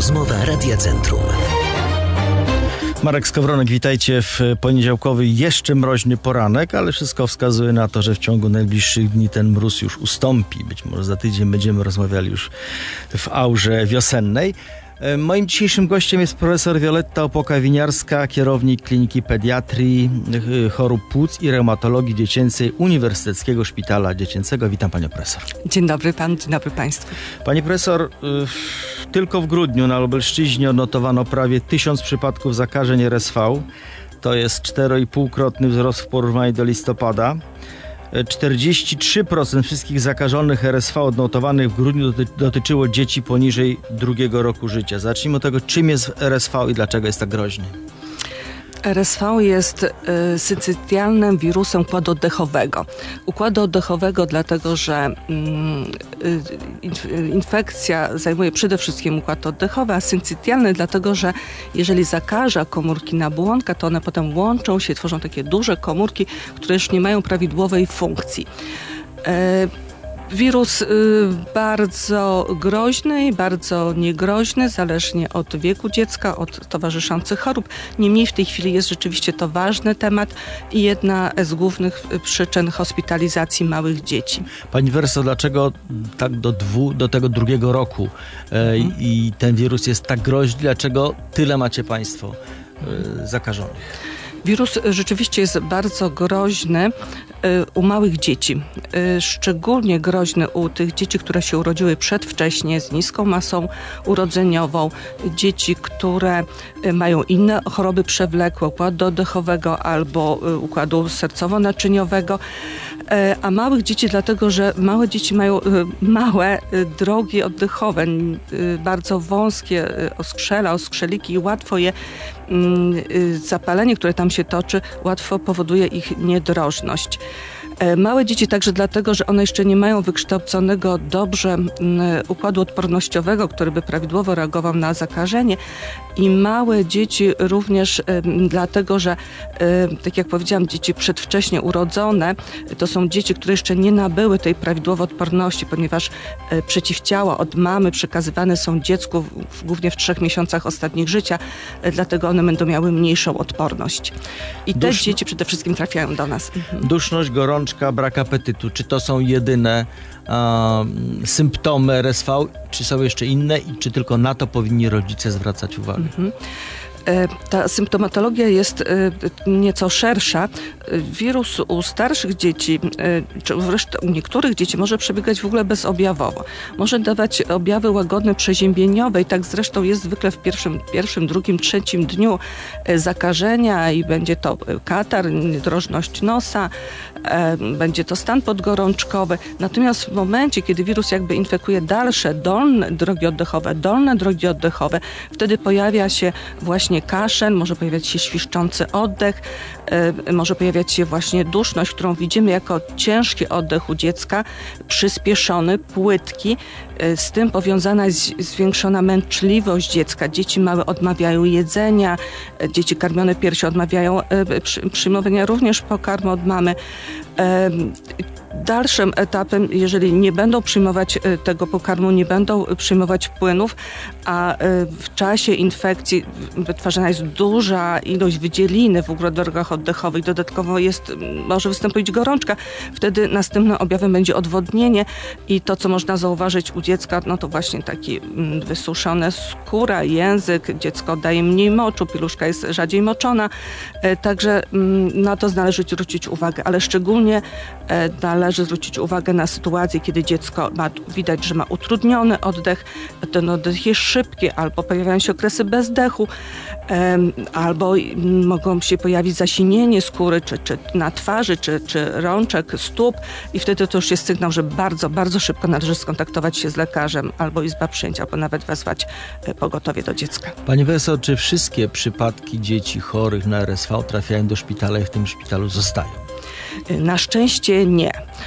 Rozmowa Radia Centrum. Marek Skowronek, witajcie w poniedziałkowy, jeszcze mroźny poranek, ale wszystko wskazuje na to, że w ciągu najbliższych dni ten mróz już ustąpi. Być może za tydzień będziemy rozmawiali już w aurze wiosennej. Moim dzisiejszym gościem jest profesor Wioletta Opoka-Winiarska, kierownik Kliniki Pediatrii, Chorób Płuc i Reumatologii Dziecięcej Uniwersyteckiego Szpitala Dziecięcego. Witam panią profesor. Dzień dobry pan, dzień dobry państwu. Pani profesor, tylko w grudniu na Lubelszczyźnie odnotowano prawie 1000 przypadków zakażeń RSV. To jest 4,5-krotny wzrost w porównaniu do listopada. 43% wszystkich zakażonych RSV odnotowanych w grudniu dotyczyło dzieci poniżej 2 roku życia. Zacznijmy od tego, czym jest RSV i dlaczego jest tak groźny. RSV jest syncytialnym wirusem układu oddechowego. Układu oddechowego dlatego, że infekcja zajmuje przede wszystkim układ oddechowy, a syncytialny dlatego, że jeżeli zakaża komórki nabłonka, to one potem łączą się, tworzą takie duże komórki, które już nie mają prawidłowej funkcji. Wirus bardzo groźny i bardzo niegroźny, zależnie od wieku dziecka, od towarzyszących chorób. Niemniej w tej chwili jest rzeczywiście to ważny temat i jedna z głównych przyczyn hospitalizacji małych dzieci. Pani profesor, dlaczego tak do tego 2 roku i ten wirus jest tak groźny? Dlaczego tyle macie państwo zakażonych? Wirus rzeczywiście jest bardzo groźny u małych dzieci. Szczególnie groźny u tych dzieci, które się urodziły przedwcześnie, z niską masą urodzeniową. Dzieci, które mają inne choroby przewlekłe, układu oddechowego albo układu sercowo-naczyniowego. A małych dzieci dlatego, że małe dzieci mają małe drogi oddechowe, bardzo wąskie oskrzeliki i łatwo je zapalenie, które tam się toczy, łatwo powoduje ich niedrożność. Małe dzieci także dlatego, że one jeszcze nie mają wykształconego dobrze układu odpornościowego, który by prawidłowo reagował na zakażenie. I małe dzieci również dlatego, że tak jak powiedziałam, dzieci przedwcześnie urodzone to są dzieci, które jeszcze nie nabyły tej prawidłowej odporności, ponieważ przeciwciała od mamy przekazywane są dziecku głównie w 3 miesiącach ostatnich życia, dlatego one będą miały mniejszą odporność. I te dzieci przede wszystkim trafiają do nas. Duszność, gorączka, brak apetytu. Czy to są jedyne symptomy RSV? Czy są jeszcze inne i czy tylko na to powinni rodzice zwracać uwagę? Ta symptomatologia jest nieco szersza. Wirus u starszych dzieci, czy wreszcie u niektórych dzieci może przebiegać w ogóle bezobjawowo. Może dawać objawy łagodne przeziębieniowe i tak zresztą jest zwykle w pierwszym, drugim, trzecim dniu zakażenia i będzie to katar, niedrożność nosa, będzie to stan podgorączkowy. Natomiast w momencie, kiedy wirus jakby infekuje dalsze dolne drogi oddechowe, wtedy pojawia się właśnie kaszel, może pojawiać się świszczący oddech, może pojawiać się właśnie duszność, którą widzimy jako ciężki oddech u dziecka, przyspieszony, płytki. Z tym powiązana jest zwiększona męczliwość dziecka. Dzieci małe odmawiają jedzenia, dzieci karmione piersią odmawiają przyjmowania również pokarmu od mamy. Dalszym etapem, jeżeli nie będą przyjmować tego pokarmu, nie będą przyjmować płynów, a w czasie infekcji wytwarzana jest duża ilość wydzieliny w drogach oddechowych, dodatkowo może wystąpić gorączka, wtedy następnym objawem będzie odwodnienie i to, co można zauważyć u dziecka, no to właśnie taki wysuszone skóra, język, dziecko daje mniej moczu, pieluszka jest rzadziej moczona, także na to należy zwrócić uwagę, ale szczególnie należy zwrócić uwagę na sytuację, kiedy dziecko widać, że ma utrudniony oddech, ten oddech jest szybki, albo pojawiają się okresy bezdechu, albo mogą się pojawić zasinienie skóry, czy na twarzy, czy rączek, stóp i wtedy to już jest sygnał, że bardzo, bardzo szybko należy skontaktować się z lekarzem, albo izba przyjęcia, albo nawet wezwać pogotowie do dziecka. Pani profesor, czy wszystkie przypadki dzieci chorych na RSV trafiają do szpitala i w tym szpitalu zostają? Na szczęście nie.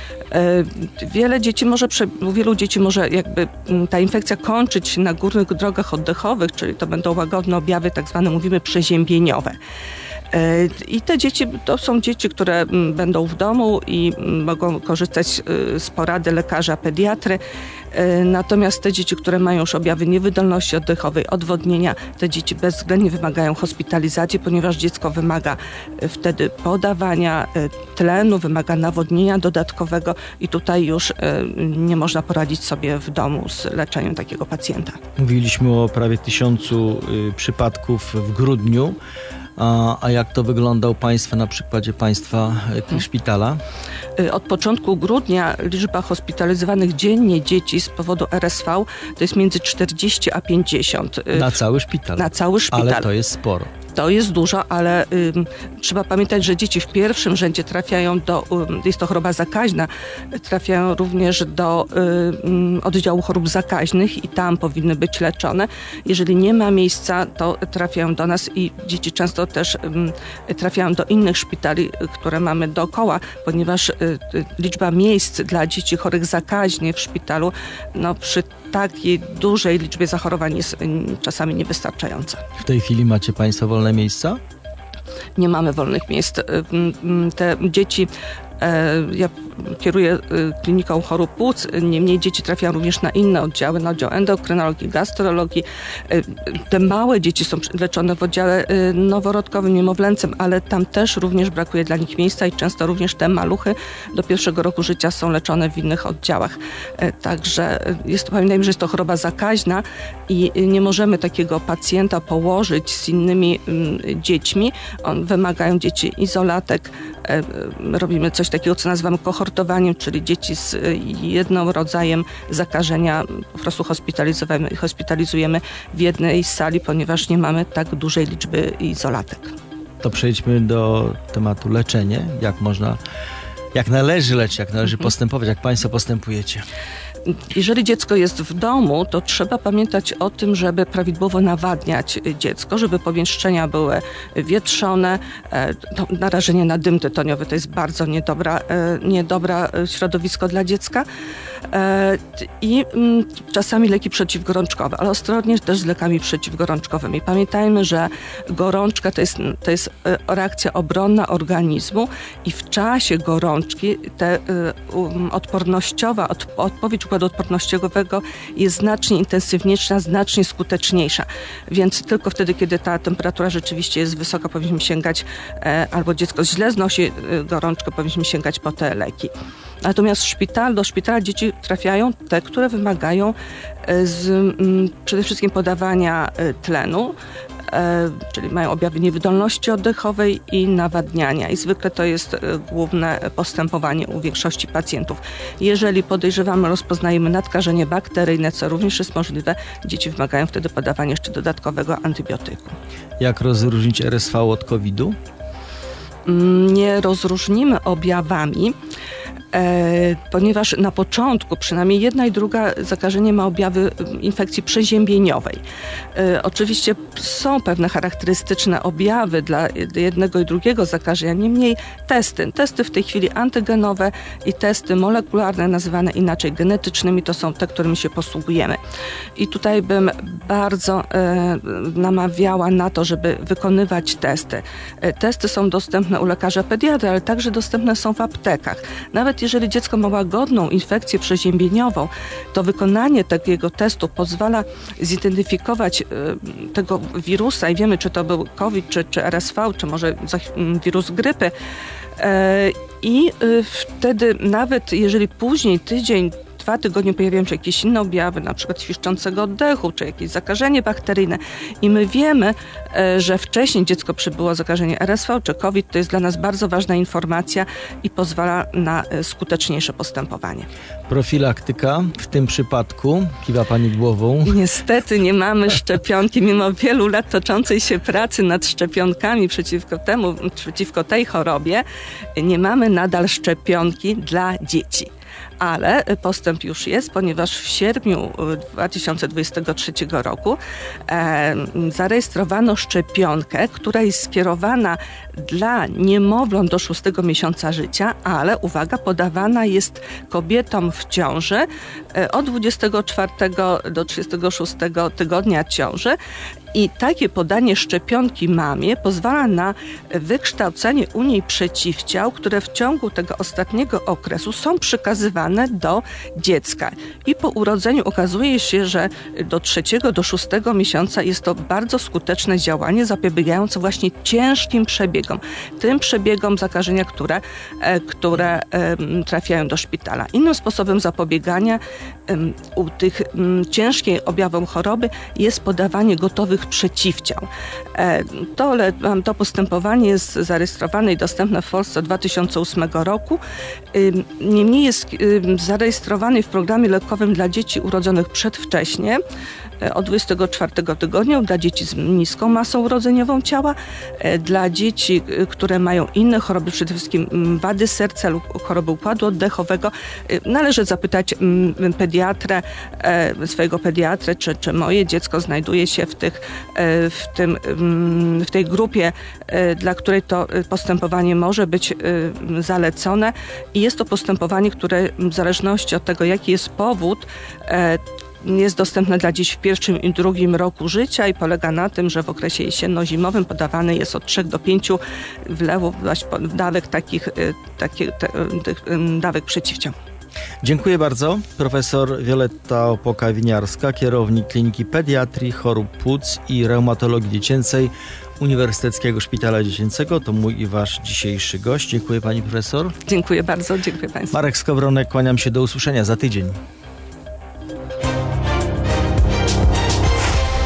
U wielu dzieci może jakby ta infekcja kończyć się na górnych drogach oddechowych, czyli to będą łagodne objawy, tak zwane mówimy przeziębieniowe. I te dzieci to są dzieci, które będą w domu i mogą korzystać z porady lekarza pediatry. Natomiast te dzieci, które mają już objawy niewydolności oddechowej, odwodnienia, te dzieci bezwzględnie wymagają hospitalizacji, ponieważ dziecko wymaga wtedy podawania tlenu, wymaga nawodnienia dodatkowego i tutaj już nie można poradzić sobie w domu z leczeniem takiego pacjenta. Mówiliśmy o prawie 1000 przypadków w grudniu. A jak to wygląda u Państwa na przykładzie Państwa szpitala? Od początku grudnia liczba hospitalizowanych dziennie dzieci z powodu RSV to jest między 40 a 50. Na cały szpital? Na cały szpital. Ale to jest sporo. To jest dużo, ale trzeba pamiętać, że dzieci w pierwszym rzędzie trafiają jest to choroba zakaźna, trafiają również do oddziału chorób zakaźnych i tam powinny być leczone. Jeżeli nie ma miejsca, to trafiają do nas i dzieci często też trafiają do innych szpitali, które mamy dookoła, ponieważ liczba miejsc dla dzieci chorych zakaźnie w szpitalu przy takiej dużej liczbie zachorowań jest czasami niewystarczająca. W tej chwili macie Państwo wolne miejsca? Nie mamy wolnych miejsc. Te dzieci, ja kieruję kliniką chorób płuc, niemniej dzieci trafiają również na inne oddziały, na oddział endokrynologii, gastrologii. Te małe dzieci są leczone w oddziale noworodkowym, niemowlęcym, ale tam też również brakuje dla nich miejsca i często również te maluchy do 1. roku życia są leczone w innych oddziałach. Także pamiętajmy, że jest to choroba zakaźna i nie możemy takiego pacjenta położyć z innymi dziećmi. Wymagają dzieci izolatek. Robimy coś takiego, co nazywamy kohortowaniem, czyli dzieci z jednym rodzajem zakażenia po prostu hospitalizujemy w jednej sali, ponieważ nie mamy tak dużej liczby izolatek. To przejdźmy do tematu leczenie. Jak należy leczyć, jak należy postępować, jak Państwo postępujecie? Jeżeli dziecko jest w domu, to trzeba pamiętać o tym, żeby prawidłowo nawadniać dziecko, żeby pomieszczenia były wietrzone. Narażenie na dym tytoniowy to jest bardzo niedobra środowisko dla dziecka. I czasami leki przeciwgorączkowe, ale ostrożnie też z lekami przeciwgorączkowymi. Pamiętajmy, że gorączka to jest reakcja obronna organizmu i w czasie gorączki odpowiedź układu odpornościowego jest znacznie intensywniejsza, znacznie skuteczniejsza. Więc tylko wtedy, kiedy ta temperatura rzeczywiście jest wysoka, powinniśmy sięgać, albo dziecko źle znosi gorączkę, powinniśmy sięgać po te leki. Natomiast do szpitala dzieci trafiają te, które wymagają przede wszystkim podawania tlenu, czyli mają objawy niewydolności oddechowej i nawadniania. I zwykle to jest główne postępowanie u większości pacjentów. Jeżeli podejrzewamy, rozpoznajemy nadkażenie bakteryjne, co również jest możliwe, dzieci wymagają wtedy podawania jeszcze dodatkowego antybiotyku. Jak rozróżnić RSV od COVID-u? Nie rozróżnimy objawami, ponieważ na początku przynajmniej jedna i druga zakażenie ma objawy infekcji przeziębieniowej. Oczywiście są pewne charakterystyczne objawy dla jednego i drugiego zakażenia, niemniej testy w tej chwili antygenowe i testy molekularne, nazywane inaczej genetycznymi, to są te, którymi się posługujemy. I tutaj bym bardzo namawiała na to, żeby wykonywać testy. Testy są dostępne u lekarza pediatry, ale także dostępne są w aptekach. Nawet jeżeli dziecko ma łagodną infekcję przeziębieniową, to wykonanie takiego testu pozwala zidentyfikować tego wirusa i wiemy, czy to był COVID, czy RSV, czy może wirus grypy. I wtedy nawet jeżeli później tydzień, 2 tygodnie pojawiają się jakieś inne objawy, na przykład świszczącego oddechu, czy jakieś zakażenie bakteryjne i my wiemy, że wcześniej dziecko przebyło zakażenie RSV czy COVID, to jest dla nas bardzo ważna informacja i pozwala na skuteczniejsze postępowanie. Profilaktyka w tym przypadku, kiwa Pani głową. Niestety nie szczepionki, mimo wielu lat toczącej się pracy nad szczepionkami przeciwko tej chorobie, nie mamy nadal szczepionki dla dzieci. ale postęp już jest, ponieważ w sierpniu 2023 roku zarejestrowano szczepionkę, która jest skierowana dla niemowląt do 6 miesiąca życia, ale uwaga, podawana jest kobietom w ciąży od 24 do 36 tygodnia ciąży. I takie podanie szczepionki mamie pozwala na wykształcenie u niej przeciwciał, które w ciągu tego ostatniego okresu są przekazywane do dziecka. I po urodzeniu okazuje się, że do 3 do 6 miesiąca jest to bardzo skuteczne działanie zapobiegające właśnie ciężkim przebiegom. Tym przebiegom zakażenia, które trafiają do szpitala. Innym sposobem zapobiegania u tych ciężkich objawom choroby jest podawanie gotowych przeciwciał. To postępowanie jest zarejestrowane i dostępne w Polsce od 2008 roku. Niemniej jest zarejestrowany w programie lekowym dla dzieci urodzonych przedwcześnie od 24 tygodnia, dla dzieci z niską masą urodzeniową ciała, dla dzieci, które mają inne choroby, przede wszystkim wady serca lub choroby układu oddechowego. Należy zapytać swojego pediatrę, czy moje dziecko znajduje się w tej grupie, dla której to postępowanie może być zalecone. I jest to postępowanie, które w zależności od tego, jaki jest powód, jest dostępne dla dzieci w 1. i 2. roku życia i polega na tym, że w okresie jesienno-zimowym podawany jest od 3 do 5 wlewów dawek dawek przeciwciał. Dziękuję bardzo. Profesor Wioletta Opoka-Winiarska, kierownik Kliniki Pediatrii, Chorób Płuc i Reumatologii Dziecięcej Uniwersyteckiego Szpitala Dziecięcego. To mój i wasz dzisiejszy gość. Dziękuję pani profesor. Dziękuję bardzo, dziękuję państwu. Marek Skowronek, kłaniam się, do usłyszenia za tydzień.